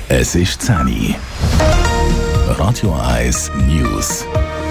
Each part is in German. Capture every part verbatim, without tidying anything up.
Es ist zehn Uhr. Radio eins News.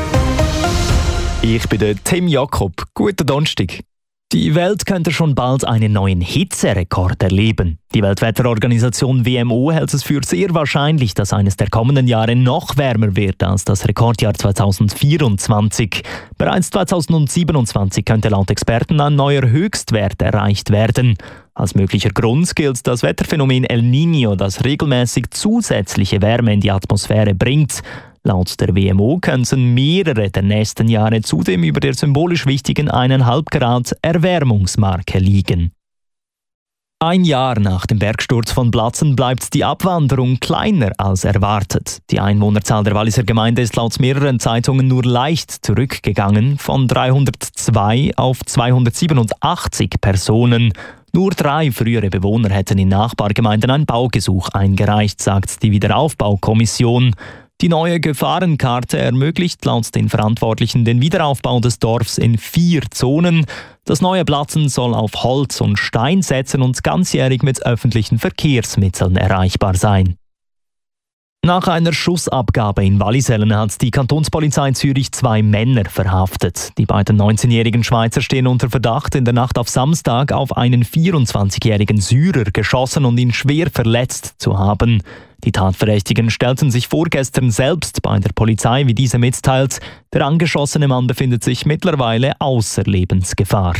Ich bin der Tim Jakob. Guten Donnerstag. Die Welt könnte schon bald einen neuen Hitzerekord erleben. Die Weltwetterorganisation W M O hält es für sehr wahrscheinlich, dass eines der kommenden Jahre noch wärmer wird als das Rekordjahr zweitausendvierundzwanzig. Bereits zweitausendsiebenundzwanzig könnte laut Experten ein neuer Höchstwert erreicht werden. Als möglicher Grund gilt das Wetterphänomen El Niño, das regelmäßig zusätzliche Wärme in die Atmosphäre bringt. Laut der W M O könnten mehrere der nächsten Jahre zudem über der symbolisch wichtigen eineinhalb Grad Erwärmungsmarke liegen. Ein Jahr nach dem Bergsturz von Blatzen bleibt die Abwanderung kleiner als erwartet. Die Einwohnerzahl der Walliser Gemeinde ist laut mehreren Zeitungen nur leicht zurückgegangen, von dreihundertzwei auf zweihundertsiebenundachtzig Personen. Nur drei frühere Bewohner hätten in Nachbargemeinden ein Baugesuch eingereicht, sagt die Wiederaufbaukommission. Die neue Gefahrenkarte ermöglicht laut den Verantwortlichen den Wiederaufbau des Dorfs in vier Zonen. Das neue Blatzen soll auf Holz und Stein setzen und ganzjährig mit öffentlichen Verkehrsmitteln erreichbar sein. Nach einer Schussabgabe in Wallisellen hat die Kantonspolizei Zürich zwei Männer verhaftet. Die beiden neunzehnjährigen Schweizer stehen unter Verdacht, in der Nacht auf Samstag auf einen vierundzwanzigjährigen Syrer geschossen und ihn schwer verletzt zu haben. Die Tatverdächtigen stellten sich vorgestern selbst bei der Polizei, wie diese mitteilt. Der angeschossene Mann befindet sich mittlerweile außer Lebensgefahr.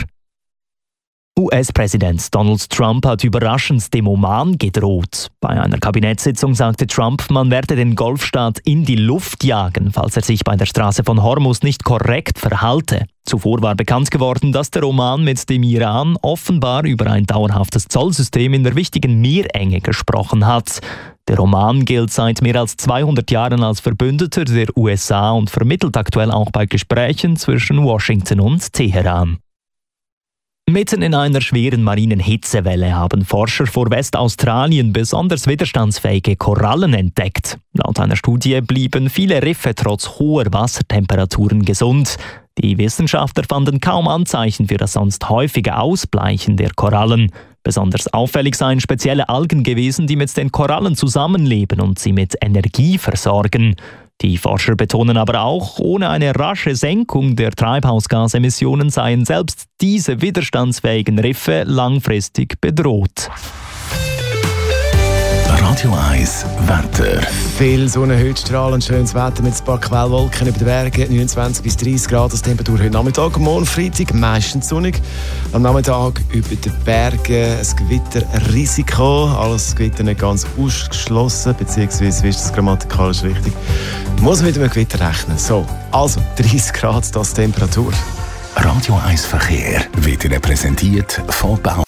U S-Präsident Donald Trump hat überraschend dem Oman gedroht. Bei einer Kabinettssitzung sagte Trump, man werde den Golfstaat in die Luft jagen, falls er sich bei der Straße von Hormuz nicht korrekt verhalte. Zuvor war bekannt geworden, dass der Oman mit dem Iran offenbar über ein dauerhaftes Zollsystem in der wichtigen Meerenge gesprochen hat. Der Oman gilt seit mehr als zweihundert Jahren als Verbündeter der U S A und vermittelt aktuell auch bei Gesprächen zwischen Washington und Teheran. Mitten in einer schweren marinen Hitzewelle haben Forscher vor Westaustralien besonders widerstandsfähige Korallen entdeckt. Laut einer Studie blieben viele Riffe trotz hoher Wassertemperaturen gesund. Die Wissenschaftler fanden kaum Anzeichen für das sonst häufige Ausbleichen der Korallen. Besonders auffällig seien spezielle Algen gewesen, die mit den Korallen zusammenleben und sie mit Energie versorgen. Die Forscher betonen aber auch, ohne eine rasche Senkung der Treibhausgasemissionen seien selbst diese widerstandsfähigen Riffe langfristig bedroht. Radio eins Wetter. Viel Sonne, heute strahlend schönes Wetter mit ein paar Quellwolken über den Bergen, neunundzwanzig bis dreißig Grad als Temperatur heute Nachmittag. Am Morgen Freitag meistens sonnig. Am Nachmittag über den Bergen ein Gewitterrisiko. Alles Gewitter nicht ganz ausgeschlossen, beziehungsweise, wie ist das grammatikalisch richtig? Muss mit einem Gewitter rechnen. So, also dreißig Grad, das Temperatur. Radio eins Verkehr wird Ihnen präsentiert von Bau.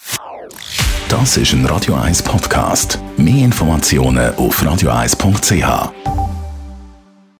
Das ist ein Radio eins Podcast. Mehr Informationen auf radio eins punkt c h.